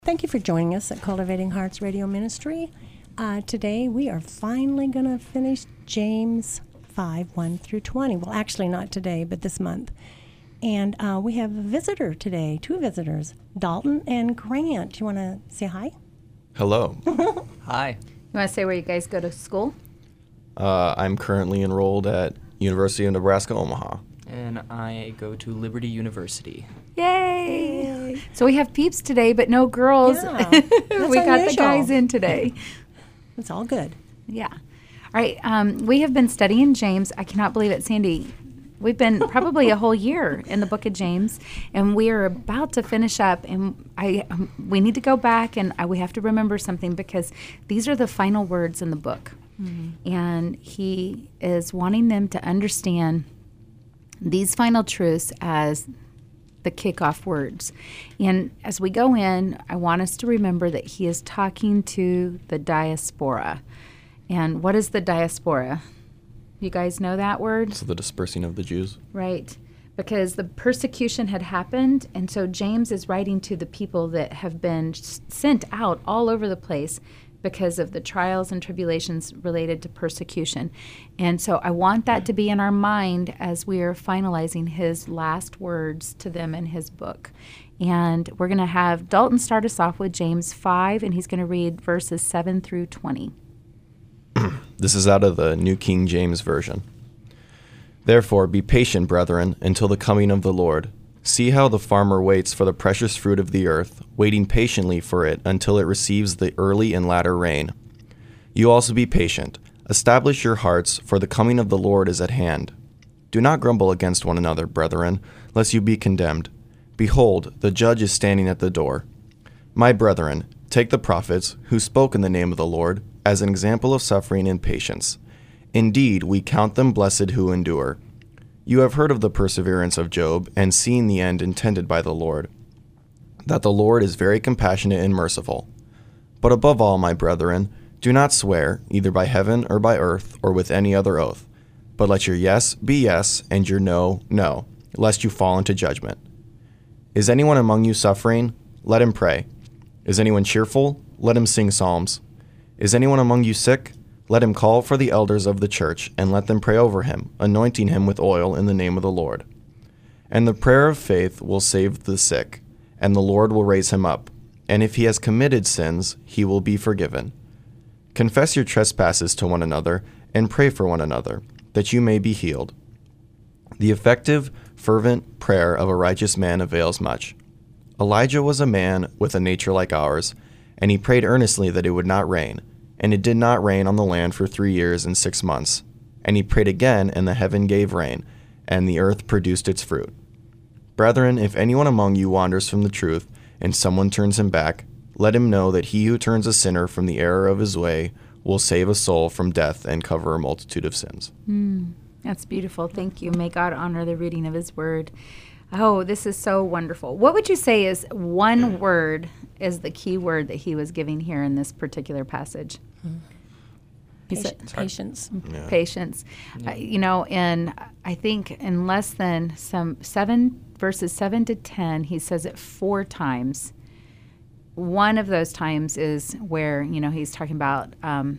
Thank you for joining us at Cultivating Hearts Radio Ministry. Today we are finally going to finish James 5, 1 through 20. Well, actually not today, but this month. And we have a visitor today, two visitors, Dalton and Grant. You want to say hi? Hello. Hi. You want to say where you guys go to school? I'm currently enrolled at University of Nebraska, Omaha. And I go to Liberty University. Yay! So we have peeps today, but no girls. Yeah, we that's got the unusual. guys in today. It's all good. Yeah. All right. We have been studying James. I cannot believe it, Sandy. We've been probably a whole year in the book of James, and we are about to finish up. And we need to go back, and we have to remember something because these are the final words in the book. Mm-hmm. And he is wanting them to understand these final truths as the kickoff words. And as we go in, I want us to remember that he is talking to the diaspora. And what is the diaspora? You guys know that word? So the dispersing of the Jews. Right. Because the persecution had happened, and so James is writing to the people that have been sent out all over the place because of the trials and tribulations related to persecution. And so I want that to be in our mind as we are finalizing his last words to them in his book. And we're going to have Dalton start us off with James 5, and he's going to read verses 7 through 20. This is out of the New King James Version. Therefore, be patient, brethren, until the coming of the Lord. See how the farmer waits for the precious fruit of the earth, waiting patiently for it until it receives the early and latter rain. You also be patient. Establish your hearts, for the coming of the Lord is at hand. Do not grumble against one another, brethren, lest you be condemned. Behold, the judge is standing at the door. My brethren, take the prophets, who spoke in the name of the Lord, as an example of suffering and patience. Indeed, we count them blessed who endure. You have heard of the perseverance of Job, and seen the end intended by the Lord, that the Lord is very compassionate and merciful. But above all, my brethren, do not swear, either by heaven or by earth, or with any other oath, but let your yes be yes, and your no, no, lest you fall into judgment. Is anyone among you suffering? Let him pray. Is anyone cheerful? Let him sing psalms. Is anyone among you sick? Let him call for the elders of the church, and let them pray over him, anointing him with oil in the name of the Lord. And the prayer of faith will save the sick, and the Lord will raise him up. And if he has committed sins, he will be forgiven. Confess your trespasses to one another, and pray for one another, that you may be healed. The effective, fervent prayer of a righteous man avails much. Elijah was a man with a nature like ours, and he prayed earnestly that it would not rain. And it did not rain on the land for 3 years and 6 months. And he prayed again, and the heaven gave rain, and the earth produced its fruit. Brethren, if anyone among you wanders from the truth, and someone turns him back, let him know that he who turns a sinner from the error of his way will save a soul from death and cover a multitude of sins. That's beautiful. Thank you. May God honor the reading of his word. Oh, this is so wonderful. What would you say is one word is the key word that he was giving here in this particular passage? Patience. Yeah. Patience. And I think in less than verses 7 to 10, he says it 4 times. One of those times is where, he's talking about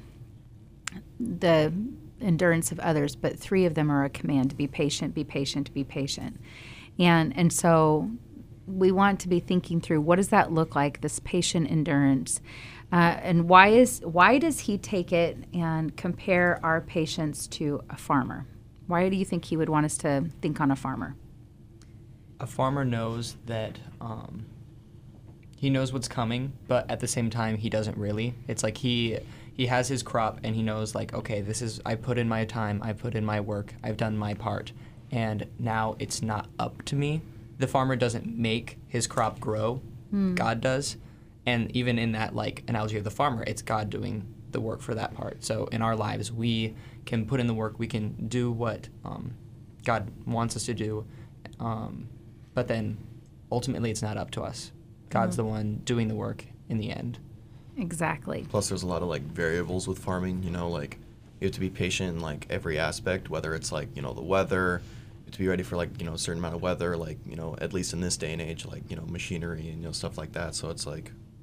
the endurance of others, but 3 of them are a command to be patient, be patient, be patient. And so we want to be thinking through, what does that look like, this patient endurance? And why does he take it and compare our patience to a farmer? Why do you think he would want us to think on a farmer? A farmer knows that he knows what's coming, but at the same time, he doesn't really. It's like he has his crop, and he knows, like, okay, I put in my time, I put in my work, I've done my part, and now it's not up to me. The farmer doesn't make his crop grow. God does. And even in that, like, analogy of the farmer, it's God doing the work for that part. So in our lives, we can put in the work, we can do what God wants us to do, but then ultimately it's not up to us. God's the one doing the work in the end. Exactly. Plus, there's a lot of, variables with farming, you have to be patient in, every aspect, whether it's, the weather, you have to be ready for, a certain amount of weather, at least in this day and age, machinery and, stuff like that. So it's,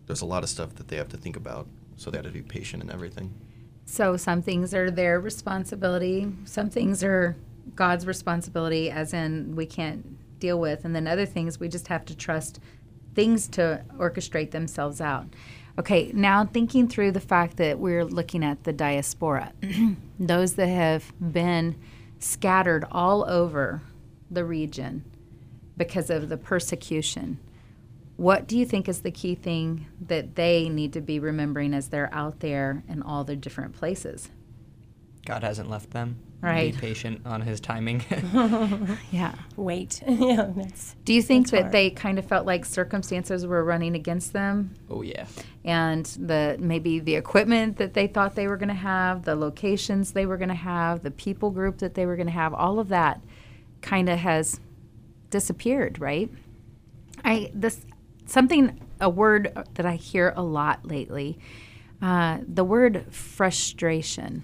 there's a lot of stuff that they have to think about, so they have to be patient and everything. So some things are their responsibility, some things are God's responsibility, as in we can't deal with, and then other things we just have to trust things to orchestrate themselves out. Okay, now thinking through the fact that we're looking at the diaspora, those that have been scattered all over the region because of the persecution, what do you think is the key thing that they need to be remembering as they're out there in all the different places? God hasn't left them. Right. Be patient on his timing. Yeah. Wait. Yeah, that's, Do you think That's that hard. they kind of felt like circumstances were running against them, Oh, yeah. and maybe the equipment that they thought they were going to have, the locations they were going to have, the people group that they were going to have, all of that kind of has disappeared, right? A word that I hear a lot lately, the word frustration.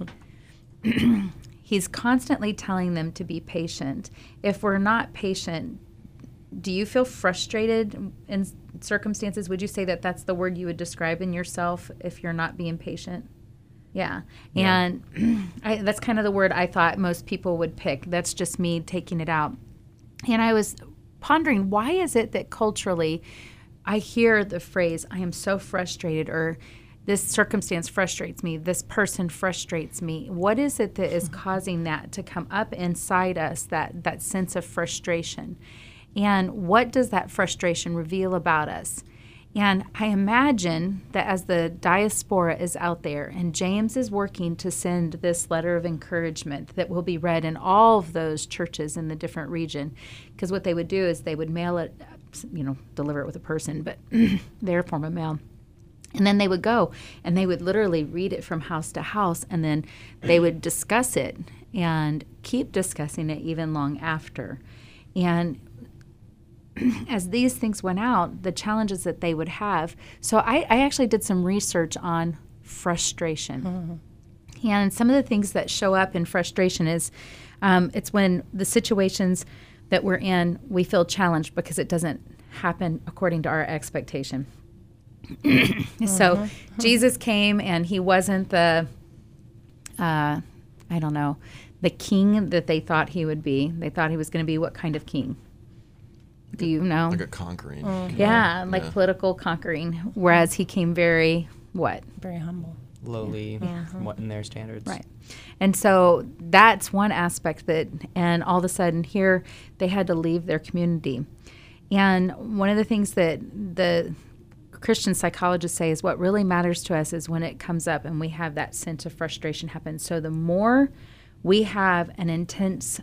He's constantly telling them to be patient. If we're not patient, do you feel frustrated in circumstances? Would you say that that's the word you would describe in yourself if you're not being patient? Yeah. And that's kind of the word I thought most people would pick. That's just me taking it out. And I was pondering, why is it that culturally I hear the phrase, I am so frustrated, or this circumstance frustrates me, this person frustrates me? What is it that is causing that to come up inside us, that sense of frustration? And what does that frustration reveal about us? And I imagine that as the diaspora is out there and James is working to send this letter of encouragement that will be read in all of those churches in the different region, because what they would do is they would mail it, deliver it with a person, but their form of mail. And then they would go and they would literally read it from house to house, and then they would discuss it and keep discussing it even long after. And as these things went out, the challenges that they would have. So I actually did some research on frustration. And some of the things that show up in frustration is it's when the situations that we're in, we feel challenged because it doesn't happen according to our expectation. So Jesus came and he wasn't the king that they thought he would be. They thought he was going to be what kind of king? Do you know? Like a conquering. Yeah, like political conquering. Whereas he came very, what? very humble. Lowly from what in their standards. Right. And so that's one aspect and all of a sudden here they had to leave their community. And one of the things that the Christian psychologists say is what really matters to us is when it comes up and we have that sense of frustration happen. So the more we have an intense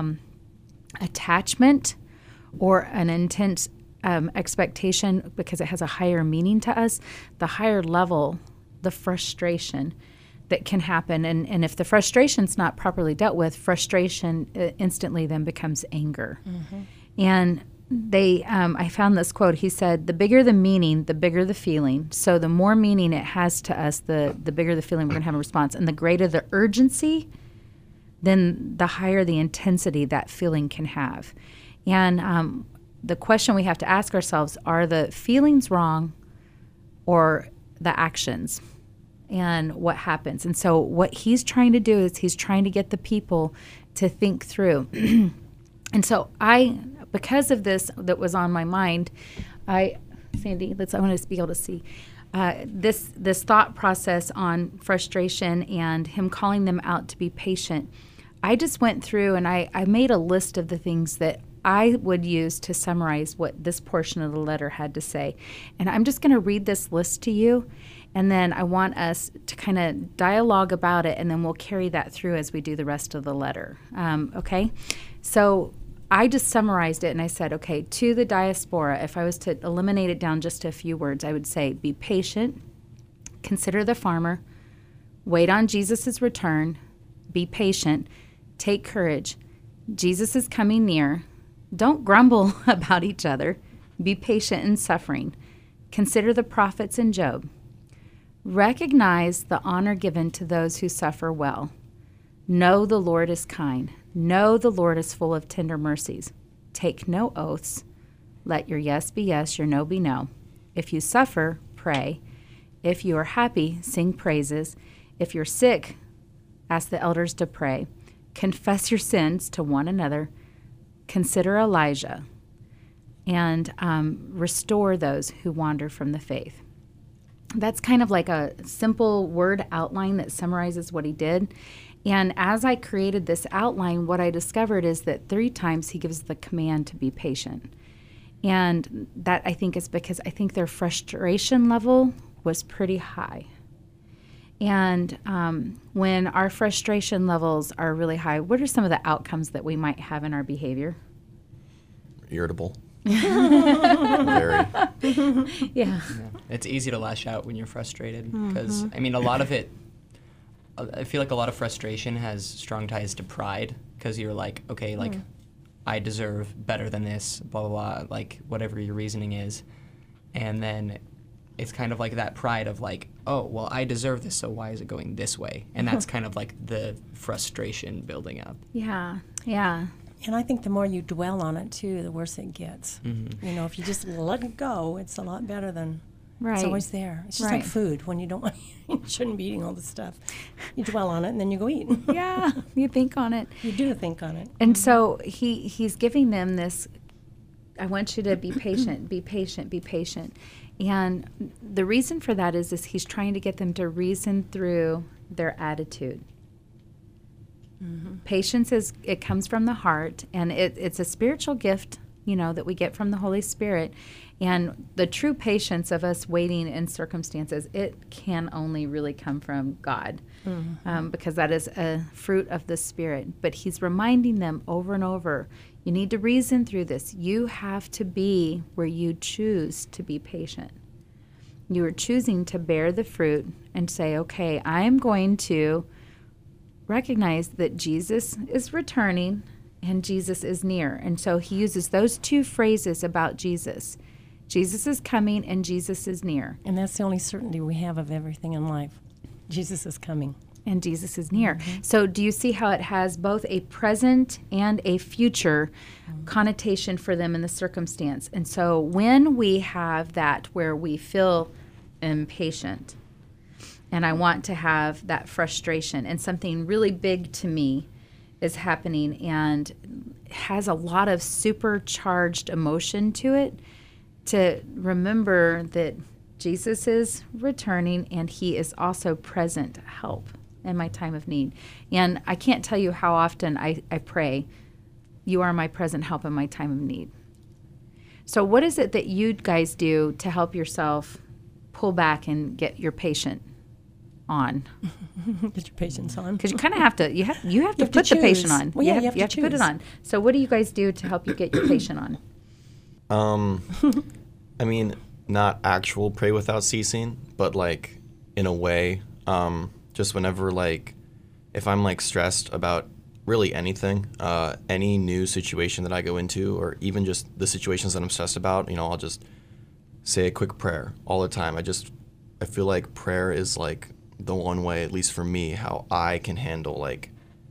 attachment or an intense expectation because it has a higher meaning to us, the higher level the frustration that can happen. And if the frustration's not properly dealt with, frustration instantly then becomes anger. And I found this quote. He said, the bigger the meaning, the bigger the feeling. So the more meaning it has to us, the bigger the feeling we're going to have a response. And the greater the urgency, then the higher the intensity that feeling can have. And the question we have to ask ourselves, are the feelings wrong or the actions? And what happens? And so what he's trying to do is he's trying to get the people to think through. And so because of this that was on my mind, Sandy, I want to be able to see this thought process on frustration and him calling them out to be patient. I just went through and I made a list of the things that I would use to summarize what this portion of the letter had to say. And I'm just going to read this list to you, and then I want us to kind of dialogue about it, and then we'll carry that through as we do the rest of the letter. Okay? So I just summarized it, and I said, okay, to the diaspora, if I was to eliminate it down just to a few words, I would say, be patient, consider the farmer, wait on Jesus' return, be patient, take courage, Jesus is coming near, don't grumble about each other, be patient in suffering, consider the prophets and Job, recognize the honor given to those who suffer well, know the Lord is kind, know the Lord is full of tender mercies. Take no oaths. Let your yes be yes, your no be no. If you suffer, pray. If you are happy, sing praises. If you're sick, ask the elders to pray. Confess your sins to one another. Consider Elijah. And restore those who wander from the faith. That's kind of like a simple word outline that summarizes what he did. And as I created this outline, what I discovered is that 3 times he gives the command to be patient. And that, I think, is because I think their frustration level was pretty high. And when our frustration levels are really high, what are some of the outcomes that we might have in our behavior? Irritable. Very. Yeah. It's easy to lash out when you're frustrated because, I mean, a lot of it, I feel like a lot of frustration has strong ties to pride because you're like, okay, like, I deserve better than this, blah, blah, blah, like, whatever your reasoning is. And then it's kind of like that pride of like, oh, well, I deserve this, so why is it going this way? And that's kind of like the frustration building up. Yeah. Yeah. And I think the more you dwell on it, too, the worse it gets. You know, if you just let it go, it's a lot better than it's always there. It's just like food. When you don't want, you shouldn't be eating all this stuff. You dwell on it, and then you go eat. Yeah, you think on it. You do think on it. And so he's giving them this, I want you to be patient, be patient, be patient. And the reason for that is he's trying to get them to reason through their attitude. Patience it comes from the heart, and it's a spiritual gift, you know, that we get from the Holy Spirit. And the true patience of us waiting in circumstances, it can only really come from God, because that is a fruit of the Spirit. But he's reminding them over and over, you need to reason through this. You have to be where you choose to be patient. You are choosing to bear the fruit and say, okay, I'm going to recognize that Jesus is returning and Jesus is near. And so he uses those 2 phrases about Jesus. Jesus is coming and Jesus is near. And that's the only certainty we have of everything in life. Jesus is coming. And Jesus is near. So do you see how it has both a present and a future connotation for them in the circumstance? And so when we have that where we feel impatient, and I want to have that frustration, and something really big to me is happening and has a lot of supercharged emotion to it, to remember that Jesus is returning and he is also present to help in my time of need. And I can't tell you how often I pray, you are my present help in my time of need. So what is it that you guys do to help yourself pull back and get your patient on? Get your patience on. Because you kind of have to, you have to put the patient on. Well, yeah, you have to put it on. So what do you guys do to help you get your patient on? I mean, not actual pray without ceasing, but like in a way, just whenever like, if I'm like stressed about really anything, any new situation that I go into, or even just the situations that I'm stressed about, you know, I'll just say a quick prayer all the time. I feel like prayer is like the one way, at least for me, how I can handle like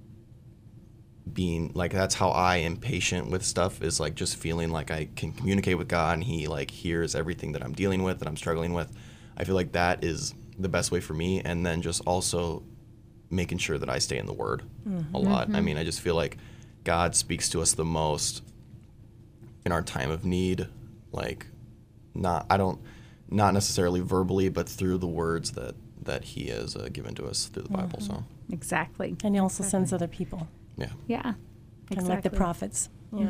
being like, that's how I am patient with stuff, is like just feeling like I can communicate with God and he like hears everything that I'm dealing with, that I'm struggling with. I feel like that is the best way for me. And then just also making sure that I stay in the Word a lot. I mean, I just feel like God speaks to us the most in our time of need, like not necessarily verbally, but through the words that he has given to us through the Bible. So Exactly. And he also sends other people, yeah. Yeah. kind Exactly. of like the prophets.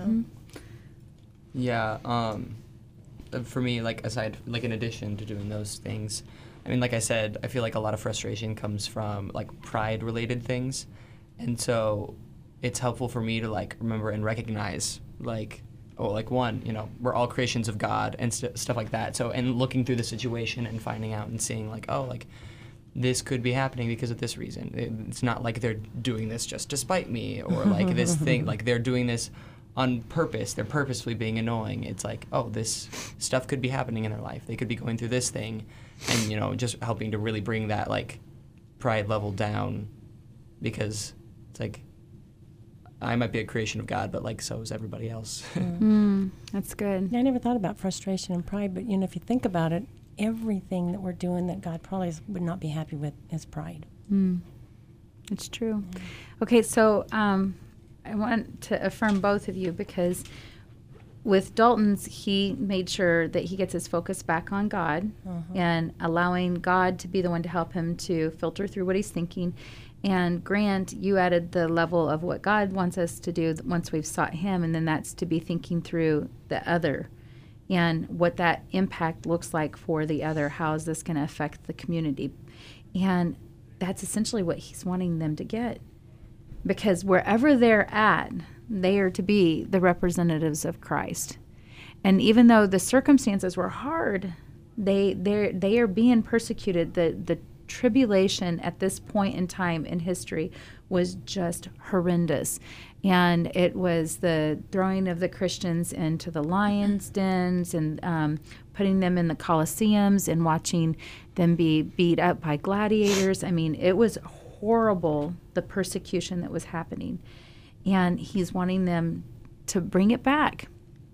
Yeah. For me, like in addition to doing those things, I mean, like I said, I feel like a lot of frustration comes from like pride-related things, and so it's helpful for me to like remember and recognize like, oh, like one, you know, we're all creations of God and stuff like that. So, and looking through the situation and finding out and seeing like, oh, like this could be happening because of this reason. It's not like they're doing this just to spite me or like this thing, like they're doing this on purpose. They're purposefully being annoying. It's like, oh, this stuff could be happening in their life. They could be going through this thing, and, you know, just helping to really bring that like pride level down, because it's like, I might be a creation of God, but like so is everybody else. That's good. I never thought about frustration and pride, but you know, if you think about it, everything that we're doing that God probably would not be happy with is pride. It's true. Okay, so I want to affirm both of you because with Dalton's, he made sure that he gets his focus back on God and allowing God to be the one to help him to filter through what he's thinking. And Grant, you added the level of what God wants us to do once we've sought him, and then that's to be thinking through the other and what that impact looks like for the other. How is this going to affect the community? And that's essentially what he's wanting them to get. Because wherever they're at, they are to be the representatives of Christ. And even though the circumstances were hard, they are being persecuted. The tribulation at this point in time in history was just horrendous. And it was the throwing of the Christians into the lions' dens and putting them in the Colosseums and watching them be beat up by gladiators. I mean, it was horrible, the persecution that was happening. And he's wanting them to bring it back.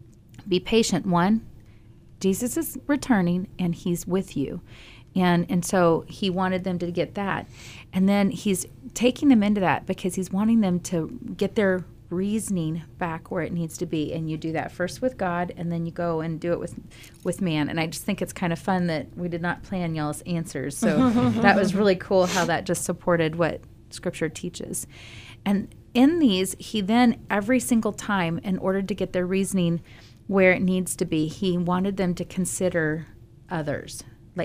Be patient. One, Jesus is returning and he's with you. And so he wanted them to get that. And then he's taking them into that because he's wanting them to get their reasoning back where it needs to be. And you do that first with God, and then you go and do it with man. And I just think it's kind of fun that we did not plan y'all's answers. So that was really cool how that just supported what Scripture teaches. And in these, he then, every single time, in order to get their reasoning where it needs to be, he wanted them to consider others.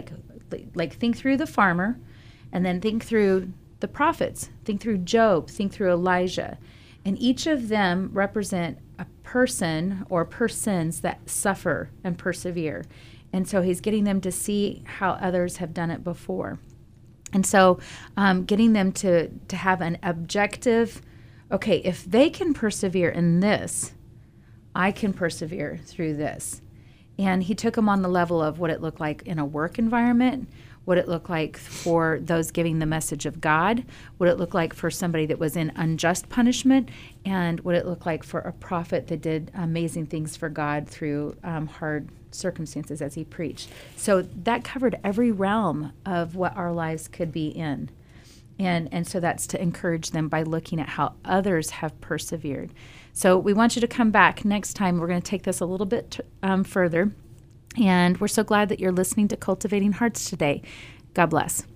Like think through the farmer, and then think through the prophets, think through Job, think through Elijah. And each of them represent a person or persons that suffer and persevere. And so he's getting them to see how others have done it before. And so getting them to have an objective, okay, if they can persevere in this, I can persevere through this. And he took them on the level of what it looked like in a work environment, what it looked like for those giving the message of God, what it looked like for somebody that was in unjust punishment, and what it looked like for a prophet that did amazing things for God through hard circumstances as he preached. So that covered every realm of what our lives could be in. And so that's to encourage them by looking at how others have persevered. So we want you to come back next time. We're going to take this a little bit further. And we're so glad that you're listening to Cultivating Hearts today. God bless.